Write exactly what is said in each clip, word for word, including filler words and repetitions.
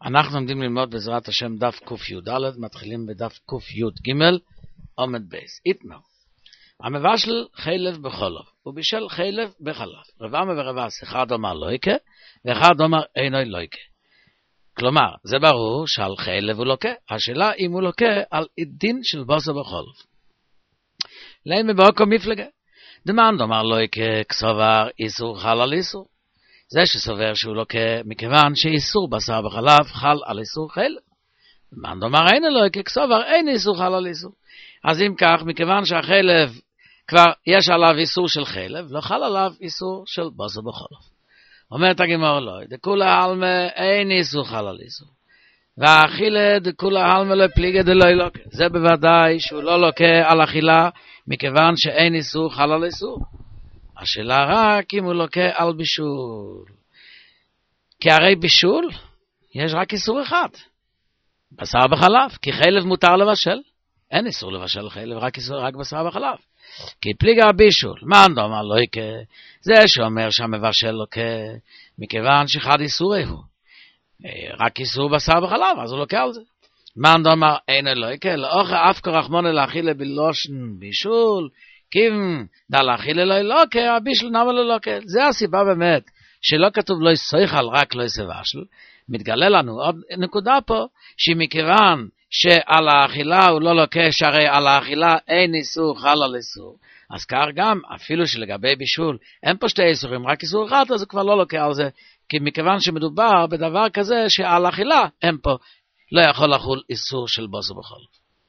אנחנו עומדים ללמוד בעזרת השם דף ק"ד, מתחילים בדף ק"ג, עומד בייס. איתנו. המבשל חלב בחלב, ובישל חלב בחלב. רבמה ורבס, אחד אומר לויקה, ואחד אומר אינו לויקה. כלומר, זה ברור שעל חלב הוא לוקה. השאלה אם הוא לוקה על דין של בוסר בחלב. למה באוקו מפלגה? דמן דומר לויקה כסובר איסור חל על איסור. זה שסובר שהוא לוקה מכיוון שאיסור בשר בחלב חל על איסור חלב. דמן דומר אין לויקה כסובר אין איסור חל על איסור. אז אם כך, מכיוון שהחלב כבר יש עליו איסור של חלב, לא חל עליו איסור של בוסר בחלב. אומרת הגמרא לא, דכולה עלמא אין איסור חל על איסור. והאכילה דכולה עלמא לא פליגה דלא לוקה. זה בוודאי שהוא לא לוקה על אכילה, מכיוון שאין איסור חל על איסור. השאלה רק אם הוא לוקה על בישול. כי הרי בישול יש רק איסור אחד. בשר בחלב, כי חלב מותר לבשל. אין איסור לבשל חלב, רק איסור רק בשר בחלב. כי פליגה הבישול, מה נאמר לוקה? זה שאומר שהמבשל לוקה, מכיוון שאחד איסור הוא. רק איסור בשר בחלב, אז הוא לוקה על זה. מה נאמר אין לוקה? לאוכל אף כרחמונה להאכילה בלושן בישול, כים דה להאכילה לא לוקה, הבישול נאמר לא לוקה. זה הסיבה באמת, שלא כתוב לא יסויכל, רק לא יסבשל. מתגלה לנו עוד נקודה פה, שמכיוון שעל האכילה הוא לא לוקה, שהרי על האכילה אין איסור חל על איסור. אז כך גם, אפילו שלגבי בישול, אין פה שתי איסורים, רק איסור אחד, אז הוא כבר לא לוקה על זה, כי מכיוון שמדובר בדבר כזה, שעל האכילה אין פה, לא יכול לחול איסור של בוסר בחלב.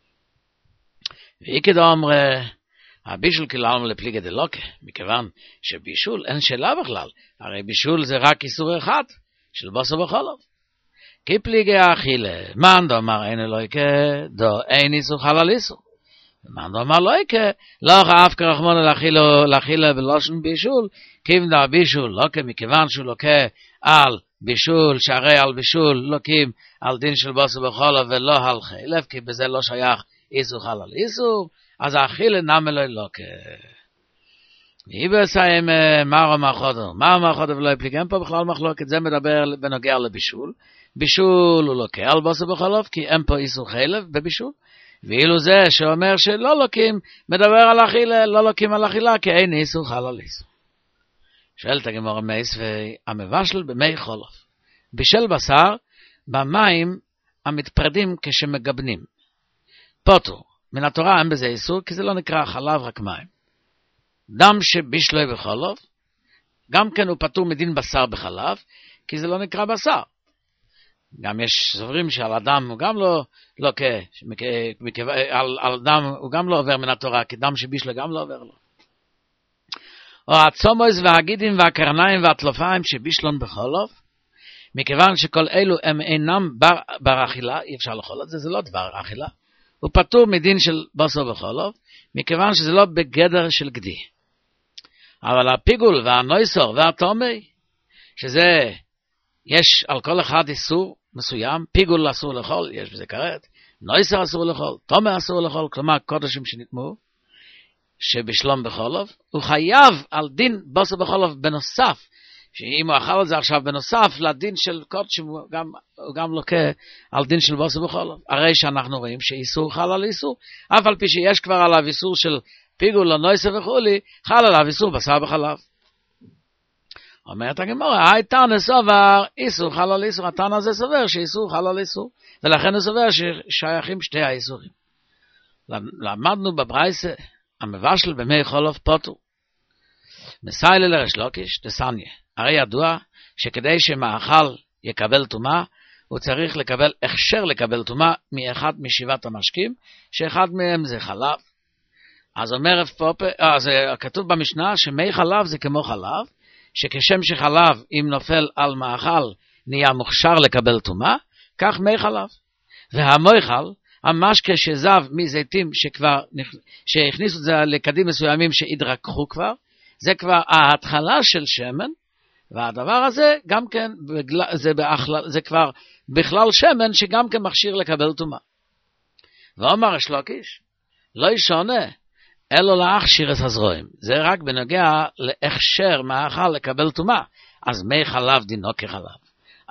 ואי כדא אמרה, הבישול כללנו לפליגה דלוקה, מכיוון שבישול אין שאלה בכלל, הרי בישול זה רק איסור אחד של בוסר בחלב. כי פליגי האכילה, מן דאמר אין אלוהיקה, דו אין איסור חל על איסור. מן דאמר לויקה, לא אף כרחמונה להכילה בלושן בישול, כים דה בישול לוקה, מכיוון שהוא לוקה על בישול, שהרי על בישול לוקים על דין של בוסר בחלב ולא על חלב, כי בזה לא שייך איסור חל על איסור, אז האכילה נם אלוהי לוקה. ויבסיים מרו מאחודו, מרו מאחודו ולא יפליגם פה בכלל מחלוקת, זה מדבר בנוגע לבישול. בישול הוא לוקה על בוסר בחלב, כי אין פה איסור חלב בבישול. ואילו זה שאומר שלא לוקים, מדבר על אכילה, לא לוקים על אכילה, כי אין איסור חל על איסור. שואלת הגמרא מייס והמבשל במי חלב. בישל בשר במים המתפרדים כשמגבנים. פוטו, מן התורה אין בזה איסור, כי זה לא נקרא חלב, רק מים. דם שבישלוי בחלב, גם כן הוא פטור מדין בשר בחלב, כי זה לא נקרא בשר. גם יש סוברים שעל הדם הוא גם לא לוקה, על, על דם הוא גם לא עובר מן התורה, כי דם שבישלוי גם לא עובר לו. או הצומוס והגידים והקרניים והטלופיים שבישלון בחלב, מכיוון שכל אלו הם אינם בר, בר אכילה, אי אפשר לאכול את זה, זה לא דבר אכילה. הוא פטור מדין של בוסר בחלב, מכיוון שזה לא בגדר של גדי. אבל הפיגול והנויסור והטומי, שזה, יש על כל אחד איסור מסוים, פיגול אסור לאכול, יש בזה כרת, נויסור אסור לאכול, טומי אסור לאכול, כלומר קודשים שנתמו, שבשלום בחלב, הוא חייב על דין בוסר בחלב בנוסף, שאם הוא אכל את זה עכשיו בנוסף לדין של קודשים, הוא גם, הוא גם לוקה על דין של בוסר בחלב. הרי שאנחנו רואים שאיסור חל על איסור, אף על פי שיש כבר עליו איסור של פיגול או נויסה וכולי, חל עליו איסור בשר בחלב. אומרת הגמרא, היתן סובר איסור חל על איסור, התן הזה סובר שאיסור חל על איסור, ולכן הוא סובר ששייכים שתי האיסורים. למדנו בברייסה, המבשל במי חלב פוטו. מסיילה לריש לוקיש, דסניה. הרי ידוע שכדי שמאכל יקבל טומאה, הוא צריך לקבל, הכשר לקבל טומאה מאחד משבעת המשקים, שאחד מהם זה חלב. אז אומר פה, אז כתוב במשנה שמי חלב זה כמו חלב, שכשם שחלב אם נופל על מאכל נהיה מוכשר לקבל טומאה, כך מי חלב. והמויכל, המשקה שזב מזיתים שכבר, שהכניסו את זה לקדים מסוימים שהתרככו כבר, זה כבר ההתחלה של שמן, והדבר הזה גם כן, זה, באחל, זה כבר בכלל שמן שגם כן מכשיר לקבל טומאה. ואומר ריש לוקיש, לא ישונה, אלו להכשיר את הזרועים. זה רק בנוגע להכשר מאכל לקבל טומאה. אז מי חלב דינו כחלב.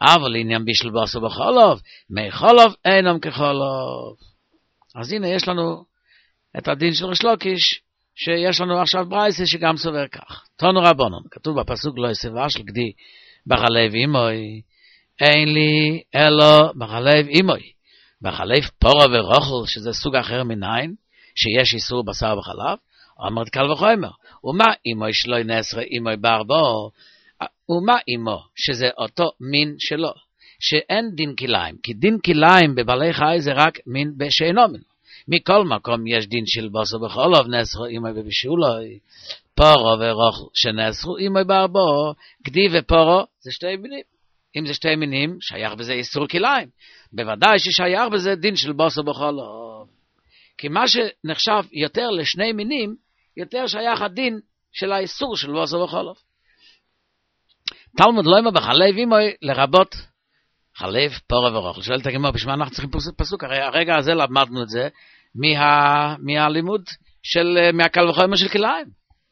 אבל עניין בישל בשר בחלב, מי חלב אינם כחלב. אז הנה יש לנו את הדין של ריש לוקיש, שיש לנו עכשיו ברייסה שגם סובר כך. תנו רבונן, כתוב בפסוק לא יסבה של גדי בחלב אימוי, אין לי אלו בחלב אימוי. בחלב פורה ורוחל, שזה סוג אחר מניין, שיש איסור בשר בחלב, אומרת קל וחומר. ומה אימוי שלו נסרה אימוי ברבו, ומה אימו, שזה אותו מין שלו, שאין דין כליים, כי דין כליים בבעלי חי זה רק מין שאינו מין. מכל מקום יש דין של בשר בחלב, נסרו אימוי בבישולוי, פורו ורוחל שנסרו אימוי ברבו, גדי ופורו זה שתי מינים. אם זה שתי מינים, שייך בזה איסור כליים. בוודאי ששייך בזה דין של בשר בחלב. כי מה שנחשב יותר לשני מינים, יותר שייך הדין של האיסור של בשר בחלב. תלמוד לא אימה בחלב אימוי לרבות חלב פורה ורוחל. שואלת הגמרא, בשביל מה אנחנו צריכים פסוק? הרי הרגע הזה למדנו את זה מה, מהלימוד של, מהקל וחומר של כליים.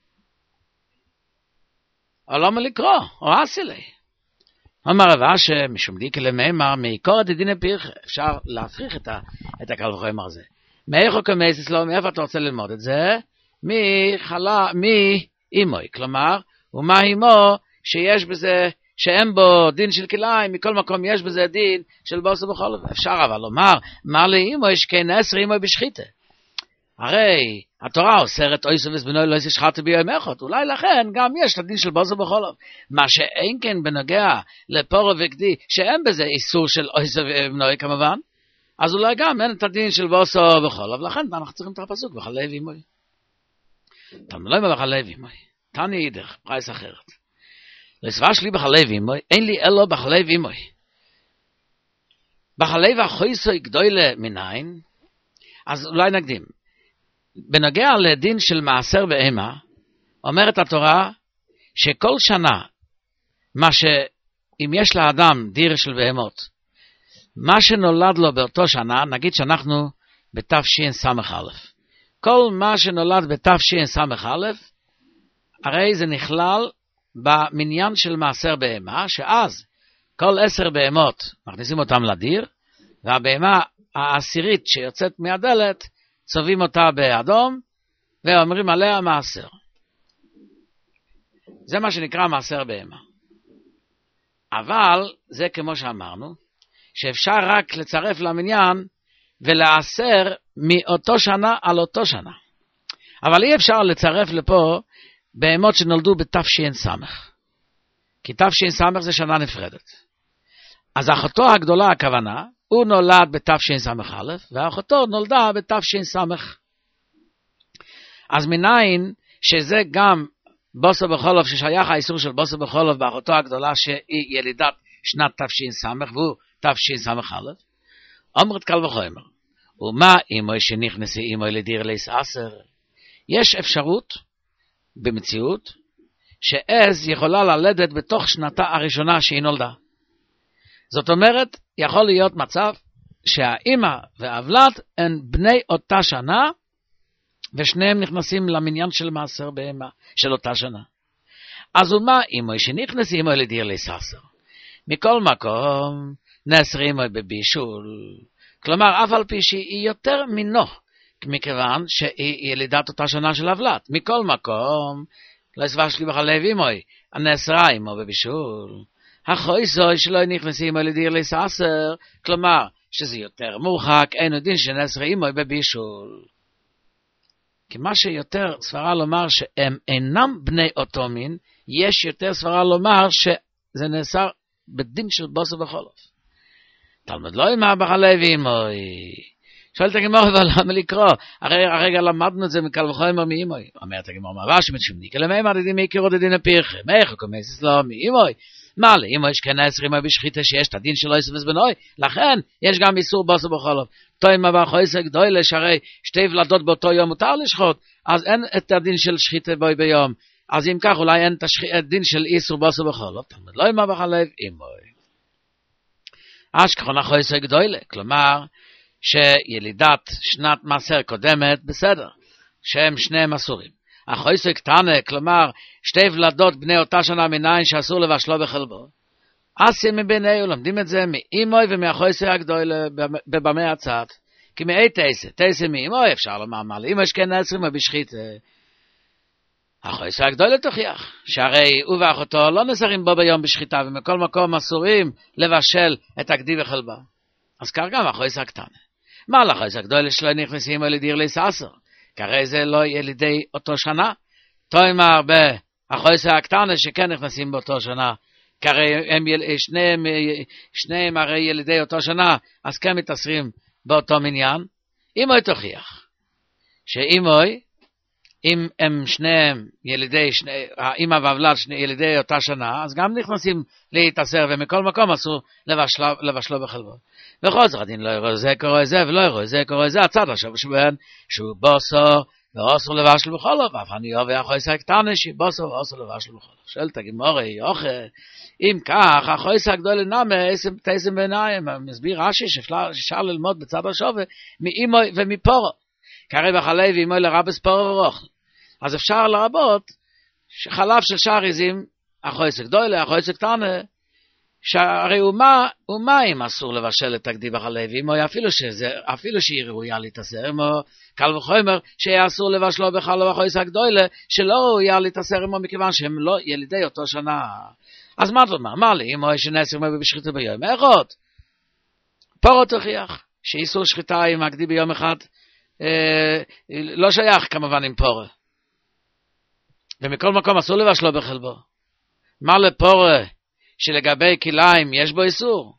או לא מלקרוא, או אסילי. אמר רבא שמשום דיקי למימר, מעיקור דדיני פירכה, אפשר להפריך את, ה, את הקל וחומר הזה. מאיכו כמייסס לו, מאיפה אתה רוצה ללמוד את זה? מחלה, מאימוי, כלומר, ומה אימו שיש בזה, שאין בו דין של כליים, מכל מקום יש בזה דין של בשר בחלב. אפשר אבל לומר, מה לאימו יש כנס אימו בשחיתה. הרי התורה אוסרת אויסו וזבנוי לא יעשה שחטה ביום אחד, אולי לכן גם יש את הדין של בשר בחלב. מה שאין כן בנוגע לפורו וגדי, שאין בזה איסור של אויסו וזבנוי כמובן, אז אולי גם אין את הדין של בשר בחלב, לכן אנחנו צריכים את הפסוק בחלב אימוי. תמלוי מה בחלב אימוי. תני אידך, פרייס אחרת. לסבר שלי בחלב אימוי, אין לי אלו בחלב אימוי. בחלב החויסוי גדולה מניין, אז אולי נקדים. בנוגע לדין של מעשר בהמה, אומרת התורה, שכל שנה, מה שאם יש לאדם דיר של בהמות, מה שנולד לו באותו שנה, נגיד שאנחנו בתשס"א. כל מה שנולד בתשס"א, הרי זה נכלל במניין של מעשר בהמה, שאז כל עשר בהמות מכניסים אותם לדיר, והבהמה העשירית שיוצאת מהדלת, צובעים אותה באדום, ואומרים עליה מעשר. זה מה שנקרא מעשר בהמה. אבל זה כמו שאמרנו, שאפשר רק לצרף למניין, ולעשר מאותו שנה על אותו שנה. אבל אי אפשר לצרף לפה, בהמות שנולדו בתשס"א. כי תשס"א זה שנה נפרדת. אז אחותו הגדולה הכוונה, הוא נולד בתשס"א, ואחותו נולדה בתשס"א. אז מניין שזה גם בשר בחלב, ששייך האיסור של בשר בחלב באחותו הגדולה, שהיא ילידת שנת תשס"א, והוא תשס"א, אומרת קל וחומר, ומה אימוי שנכנסי אימוי לדיר ליס עשר? יש אפשרות, במציאות, שעז יכולה ללדת בתוך שנתה הראשונה שהיא נולדה. זאת אומרת, יכול להיות מצב שהאימא והאבלת הן בני אותה שנה, ושניהם נכנסים למניין של מעשר בהמה של אותה שנה. אז ומה אימוי שנכנסי אימוי לדיר ליס עשר? מכל מקום, נסר אימוי בבישול. כלומר, אף על פי שהיא יותר מינו, מכיוון שהיא ילידת אותה שנה של אבלת. מכל מקום, לא יסבר שלי בחלב אימוי, הנסרה אימו בבישול. החויסוי שלא נכנסים אימו לדיר ליס עשר, כלומר, שזה יותר מורחק, אין עוד דין שנסרה אימו בבישול. כי מה שיותר סברה לומר שהם אינם בני אותו מין, יש יותר סברה לומר שזה נאסר בדין של בשר בחלב. תלמוד לא אימה בחלב אימוי. שואלת הגמרא, אבל למה לקרוא? הרי הרגע למדנו את זה מקל וחומר מאימוי. אומרת הגמרא, מה רש"י משומני? כלמימר דדין מעיקרו דדין הפירכה. מאיכו כמייסס לו מאימוי? מה לאימוי יש כנס רימוי בשחיתה שיש את הדין שלו יסוף וזבנוי? לכן יש גם איסור בשר בחלב. תוימה בחויסה גדולה, שהרי שתי ולדות באותו יום מותר לשחוט, אז אין את הדין של שחיתה בוי ביום. אז אם כך אולי אין את הדין של איסור בשר בחלב. תלמוד לא אימה בחלב אימוי. אשכחון החויסה גדולה, כלומר, שילידת שנת מעשר קודמת בסדר, שהם שניהם אסורים. החויסה קטנה, כלומר, שתי ולדות בני אותה שנה מניין שאסור לבשלו בחלבו. אסי מביניהו, לומדים את זה מאימוי ומהחויסר הגדול בבמי הצד. כי מאי תייסה, תייסה מאימוי אפשר לומר מה, לאמוי שכן נעשרים ובשחית. החויסר הגדול תוכיח, שהרי הוא ואחותו לא נזרים בו ביום בשחיטה, ומכל מקום אסורים לבשל את הגדי וחלבה. אז כך גם החויסר הקטן. מה לחויסר הגדול שלא נכנסים על ידי לסעשר? כרי זה לא ילידי אותו שנה. תאמר בחויסר הקטן שכן נכנסים באותו שנה, כרי הם שניהם, שניהם הרי ילידי אותו שנה, אז כן מתאסרים באותו מניין. אימוי תוכיח, שאימוי, אם הם שניהם ילידי, שני, האמא והוולד שני ילידי אותה שנה, אז גם נכנסים להתאסר, ומכל מקום אסור לבשלו, לבשלו בחלבו. וכל זאת הדין לא יראו זה קורא זה, ולא יראו זה קורא זה, הצד עכשיו שבן, שהוא בוסו, ואוסר לבשל בחולו, ואף אני אוהב החויסר הקטן, שבוסו ואוסר לבשל בחולו. שואלת הגמורי, יוכל, אם כך, החויסר הגדול נאמה, תייסם בעיניים, מסביר רש"י שאפשר ללמוד בצד השווה, מאימוי ומפורו. קרי בחלב ואימוי לרבס פורו ורוך. אז אפשר לרבות שחלב של שאר עזים, החויסר גדול, החויסר קטן, שהרי הוא מים אסור לבשל את הגדי בחלב, אימוי אפילו שזה, אפילו שהיא ראויה להתאסר, אימו קל וחומר שיהיה אסור לבשלו בחלב החויסר גדול, שלא ראויה להתאסר אימו מכיוון שהם לא ילידי אותו שנה. אז מה תאמר? מה לי, אימוי שנעשר בשחיטה ביום אחד? פורו תוכיח, שאיסור שחיטה עם הגדי ביום אחד, אה, לא שייך כמובן עם פורו. ומכל מקום אסור לבשלו בחלבו. מה לפורו שלגבי כליים יש בו איסור?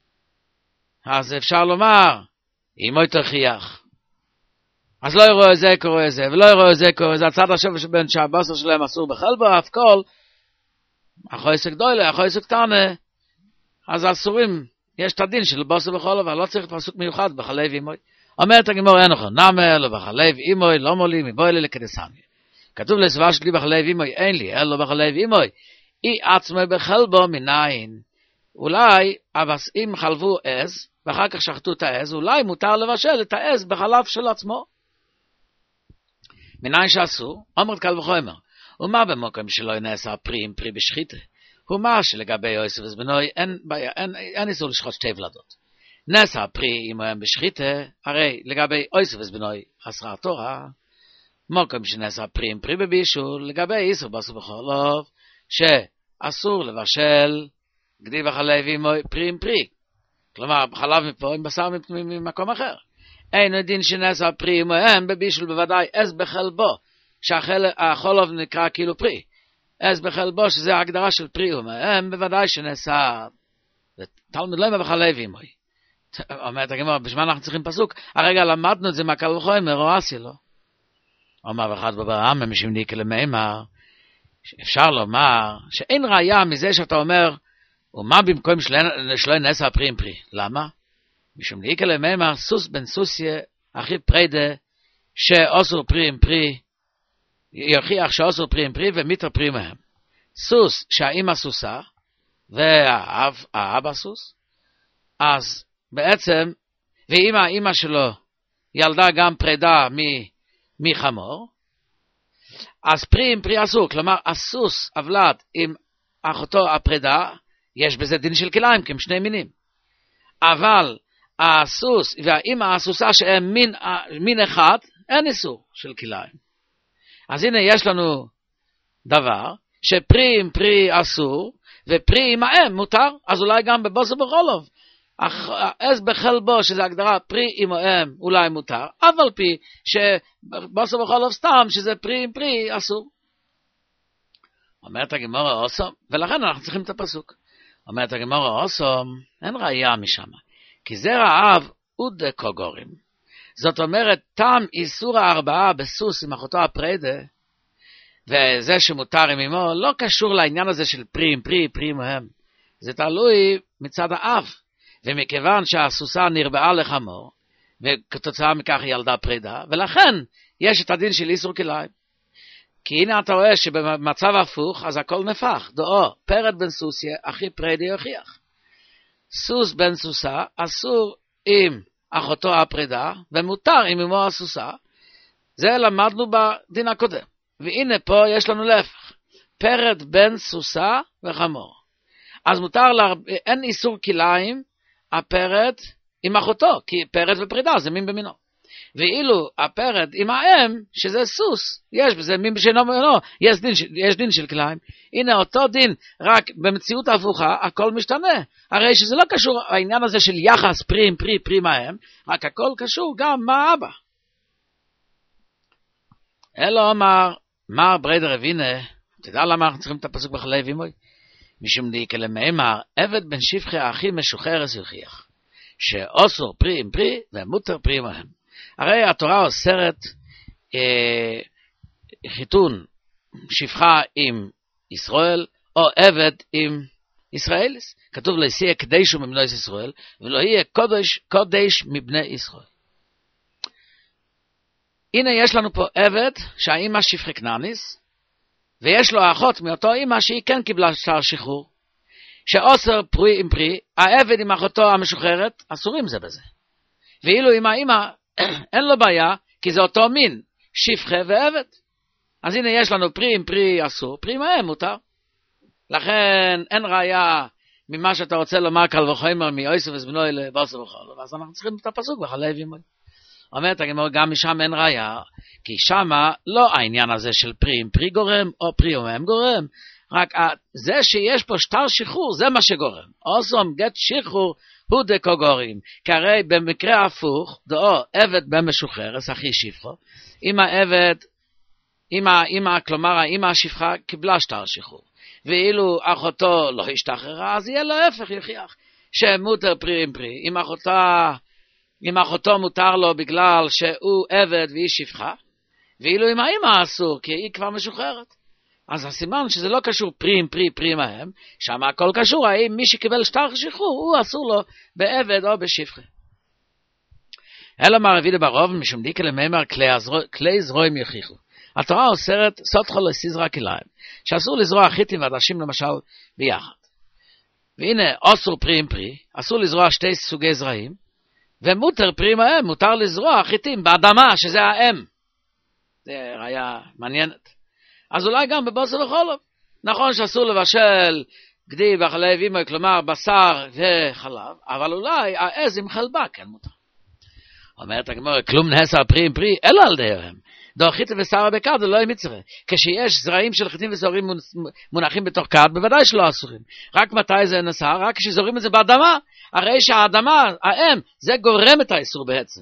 אז אפשר לומר, אימוי תוכיח. אז לא יראו זה קורא זה, ולא יראו זה קורא זה, הצד השווה שבין שהבשר שלהם אסור בחלבו, אף כל, החויסר גדול, החויסר קטן, אז אסורים, יש את הדין של בשר בחלבו, אבל לא צריך פסוק מיוחד בחלב אימוי. אומרת הגמור אין נכון, נאמר לו בחלב אימוי, לא מולי מבוי לי לקדסניה. כתוב לסבר שלי בחלב אימוי, אין לי, אלו בחלב אימוי, אי עצמו בחלבו מניין. אולי, אבל אם חלבו עז, ואחר כך שחטו את העז, אולי מותר לבשל את העז בחלב של עצמו. מניין שאסור, אומרת קל וחומר, ומה במוקם שלא נעשה פרי עם פרי בשחיתה? ומה שלגבי יוסף ובנוי, אין, אין, אין איסור לשחוט שתי ולדות. נעשה פרי עם הם בשחיתה, הרי לגבי יוסף ובנוי, אסרה התורה, מוקם שנעשה פרי עם פרי בבישול, לגבי איסור בשר בחלב, שאסור לבשל גדי בחלב עם פרי עם פרי. כלומר, חלב מפה עם בשר ממקום אחר. אין דין שנעשה פרי עם הם בבישול בוודאי עז בחלבו, שהחולב נקרא כאילו פרי. עז בחלבו, שזה ההגדרה של פרי הם בוודאי שנעשה, תלמוד לא עם בחלב עם הם. אומרת הגמרא, בשביל אנחנו צריכים פסוק, הרגע למדנו את זה מהקל וחומר, או עשי לו. אומר אחד בברעם, משום דיקה למימר, אפשר לומר שאין ראיה מזה שאתה אומר, ומה במקום שלא נעשה פרי עם פרי? למה? משום דיקה למימר, סוס בן סוסיה, אחי פרידה, שאוסר פרי עם פרי, יוכיח שאוסר פרי עם פרי ומיתר פרי מהם. סוס שהאמא סוסה, והאבא סוס, אז בעצם, ואמא, האמא שלו, ילדה גם פרידה מחמור, אז פרי עם פרי אסור, כלומר, הסוס אבלד עם אחותו הפרידה, יש בזה דין של כליים, כי הם שני מינים. אבל הסוס והאמא הסוסה שהם מין, מין אחד, אין איסור של כליים. אז הנה יש לנו דבר, שפרי עם פרי אסור, ופרי עם האם מותר, אז אולי גם בבשר בחלב. עז בחלבו, שזה הגדרה פרי עם האם, אולי מותר, אבל פי שבבשר בחלב סתם, שזה פרי עם פרי אסור. אומרת הגמרא אוסום, ולכן אנחנו צריכים את הפסוק. אומרת הגמרא אוסום, אין ראייה משם, כי זרע אב עוד קוגורים. זאת אומרת, תם איסור הארבעה בסוס עם אחותו הפרידה, וזה שמותר עם אמו, לא קשור לעניין הזה של פרי עם פרי, פרי עם הם. זה תלוי מצד האב, ומכיוון שהסוסה נרבעה לחמור, וכתוצאה מכך ילדה פרידה, ולכן יש את הדין של איסור כליים. כי הנה אתה רואה שבמצב הפוך, אז הכל נפח. דאו, פרד בן סוסיה, אחי פרידה יוכיח. סוס בן סוסה, אסור עם אחותו הפרידה, ומותר עם אמו הסוסה. זה למדנו בדין הקודם. והנה פה יש לנו להפך. פרד בן סוסה וחמור. אז מותר לה, אין איסור כליים, הפרד עם אחותו, כי פרד ופרידה זה מין במינו. ואילו הפרד עם האם, שזה סוס, יש בזה מין בשינו במינו, יש דין, יש דין של כליים. הנה אותו דין, רק במציאות ההפוכה, הכל משתנה. הרי שזה לא קשור, העניין הזה של יחס פרי עם פרי, פרי עם האם, רק הכל קשור גם מה אבא. אלא אומר, מר בריידר אבינה, תדע למה אנחנו צריכים את הפסוק בחלב אימוי? משום דיקה למאמר, עבד בן שפחי האחי משוחרס יוכיח, שאוסור פרי עם פרי ומותר פרי עמהם. הרי התורה אוסרת אה, חיתון שפחה עם ישראל, או עבד עם ישראליס. כתוב לא יהיה קדשו מבני ישראל, ולא יהיה קודש, קודש מבני ישראל. הנה יש לנו פה עבד שהאימא שפחה כנעניס, ויש לו האחות מאותו אימא שהיא כן קיבלה שטר שחרור, שאוסר פרי עם פרי, העבד עם אחותו המשוחררת, אסורים זה בזה. ואילו עם האימא אין לו בעיה, כי זה אותו מין, שפחה ועבד. אז הנה יש לנו פרי עם פרי אסור, פרי עם האם מותר. לכן אין ראיה ממה שאתה רוצה לומר קל וחומר מיוסף וזבנוי לבוסר וחול. אז אנחנו צריכים את הפסוק בחלב אימוי. אומרת הגמרא, גם משם אין ראיה, כי שמה לא העניין הזה של פרי עם פרי גורם, או פרי עם האם גורם, רק זה שיש פה שטר שחרור, זה מה שגורם. אוסום גט שחרור הוא דקו גורים, כי הרי במקרה הפוך, דאו עבד במשוחרס, אחי שפחו, אם העבד, אם, כלומר, אם השפחה קיבלה שטר שחרור, ואילו אחותו לא השתחררה, אז יהיה לו הפך יוכיח, שמותר פרי עם פרי, אם אחותה, אם אחותו מותר לו בגלל שהוא עבד והיא שפחה, ואילו אם האמא אסור, כי היא כבר משוחררת. אז הסימן שזה לא קשור פרי עם פרי, פרי עם ההם, שם הכל קשור, האם מי שקיבל שטר שחרור, הוא אסור לו בעבד או בשפחה. אלא מה רבי ברוב, משום דיקה למאמר, כלי זרועים יוכיחו. התורה אוסרת סותחו לסיזרה כליים, שאסור לזרוע חיטים ועדשים למשל ביחד. והנה, אסור פרי עם פרי, אסור לזרוע שתי סוגי זרעים, ומותר פרי עם ההם, מותר לזרוע חיטים באדמה, שזה האם. זה ראיה מעניינת. אז אולי גם בבוסר וחולוב. נכון שאסור לבשל גדי וחלב אימוי, כלומר בשר וחלב, אבל אולי העז עם חלבה כן מותר. אומרת הגמרא, כלום נעשה פרי עם פרי, אלא על דייהם. דו חיטה ושרה בכד, זה לא יהיה מצווה. כשיש זרעים של חיטים ושעורים מונחים בתוך כד, בוודאי שלא אסורים. רק מתי זה נעשה? רק כשזורים את זה באדמה. הרי שהאדמה, האם, זה גורם את האיסור בעצם.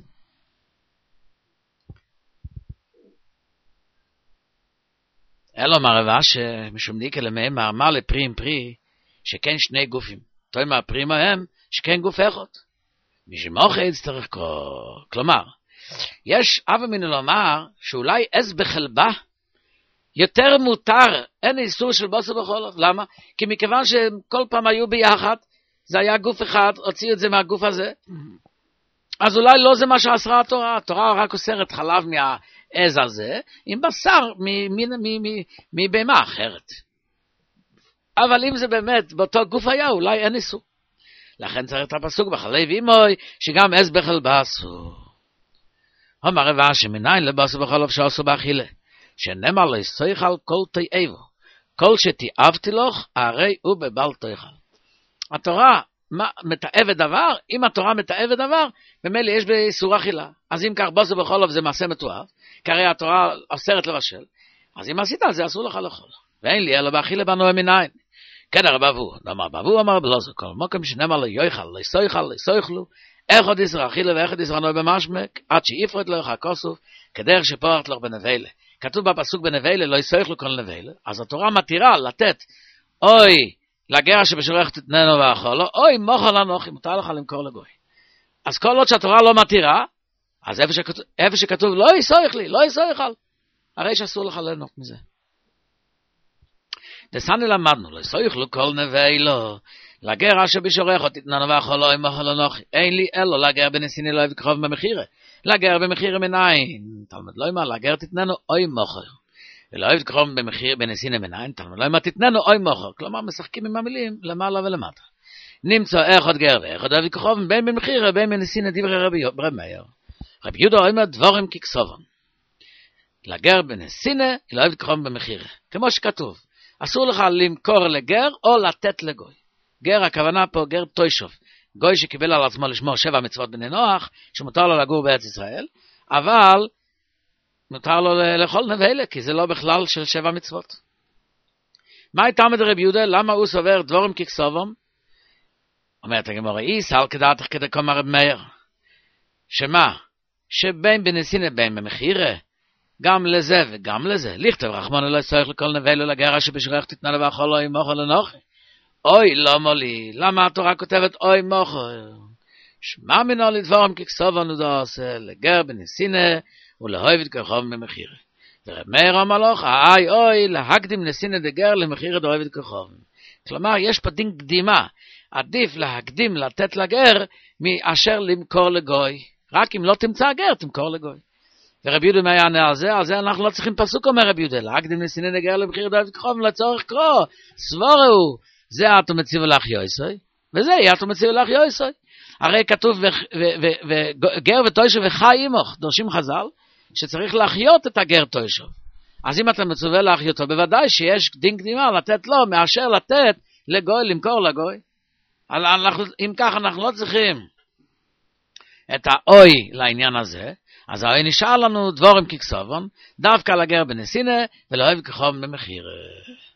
אלא מרבה שמשום דיקה למאמר, מה לפרי עם פרי, שכן שני גופים. תאמר פרי מהם, שכן גוף אחד. משמוחד צריך כל... כלומר, יש אבא מינו לומר, שאולי עז בחלבה, יותר מותר, אין איסור של בוסר בחולוב. למה? כי מכיוון שכל פעם היו ביחד, זה היה גוף אחד, הוציאו את זה מהגוף הזה, אז אולי לא זה מה שאסרה התורה, התורה רק אוסרת חלב מהעז הזה, עם בשר מבהמה אחרת. אבל אם זה באמת באותו גוף היה, אולי אין איסור. לכן צריך את הפסוק בחלב אימוי, שגם עז בחלבה אסור. אומר רבה שמניין לבוסר בחולוב שעשו באכילה, שנאמר לו יסויכל כל תאיבו, כל שתאבתי לך, הרי הוא בבל תאכל. התורה מתאבת דבר, אם התורה מתאבת דבר, במילא יש באיסור אכילה. אז אם כך בוסר בחולוב זה מעשה מתואב, כי הרי התורה אוסרת לבשל, אז אם עשית על זה אסור לך לאכול. ואין לי אלא באכילה בנוי מניין. כן הרבה בו, אמר בבו אמר בלוזו, כל מוקם שנאמר לו יאכל, ליסויכל, ליסויכלו, אחד יסר אכילה ואחד יסר נוי במשמק, עד שיפרד לך הכוסוף, כדרך שפורת לך בנבלה. כתוב בפסוק בנבלה, לא יסויכלו כל נבלה, אז התורה מתירה לתת, אוי, לגר שבשולח תתננו ואכולו, אוי מוכל אנוכי, מותר לך למכור לגוי. אז כל עוד שהתורה לא מתירה, אז איפה שכתוב, איפה שכתוב לא יסויך לי, לא יסויכל, הרי שאסור לך ליהנות מזה. דסני למדנו, לא יסויכלו כל נבלו, לגר אשר בשולח תתננו ואכולו, אוי מוכל אנוכי, אין לי אלו, לגר בנסיני לא יבקרוב במחירה, לגר במחירה מנין, תלמד לא יאמר, לגר תתננו, אוי מוכל. ולא אוהב קרום במחיר בנסיני מנין, תלמד לא יאמר תתננו אוי מוכר, כלומר משחקים עם המילים למעלה ולמטה. נמצא אחד גר ואחד אוהב קרום, בין במחיר בין בנסיני דברי רבי מאיר. רבי יהודה אומר דבורים ככסובם. לגר בנסיני, לא אוהב קרום במחיר. כמו שכתוב, אסור לך למכור לגר או לתת לגוי. גר, הכוונה פה גר טוישוב, גוי שקיבל על עצמו לשמור שבע מצוות בני נוח, שמותר לו לגור בארץ ישראל, אבל מותר לו לאכול נבלה, כי זה לא בכלל של שבע מצוות. מה הייתה מדרב יהודה? למה הוא סובר דבורים ככסובם? אומרת הגמרא, איס על כדעתך כדי קומר רב מאיר. שמה? שבין בנסינה בין במחירה, גם לזה וגם לזה. לכתב רחמנא לא צריך לכל נבלה לגרה שבשרך תתנה לבאכול אוי מוכו לנוחי. אוי לא מולי, למה התורה כותבת אוי מוכו? שמע מינו לדבורים ככסובם ודעשה לגר בנסינה ולהויב את כרחוב במחירה. ורב מאיר אמר לך, אי אוי להקדים נסינה דגר למחירה דאויב את כרחוב. כלומר, יש פה דין קדימה. עדיף להקדים לתת לגר מאשר למכור לגוי. רק אם לא תמצא גר, תמכור לגוי. ורב יהודה מה יענה על זה? על זה אנחנו לא צריכים פסוק, אומר רב יהודה. להקדים נסינה דגר למחירה דאויב את כרחוב לצורך קרוא. סבורו, זה אתו מציב לך יויסוי, וזה אתו מציב לך יויסוי. הרי כתוב, וגר וטוישוב וחי עמך, דורשים חז"ל, שצריך להחיות את הגר טוישוב. אז אם אתה מצווה להחיותו, בוודאי שיש דין קדימה לתת לו, מאשר לתת לגוי, למכור לגוי. אנחנו, אם כך אנחנו לא צריכים את האוי לעניין הזה, אז האוי נשאר לנו דבורים ככסובם, דווקא לגר בנסינה, ולאוהב ככסובם במחיר.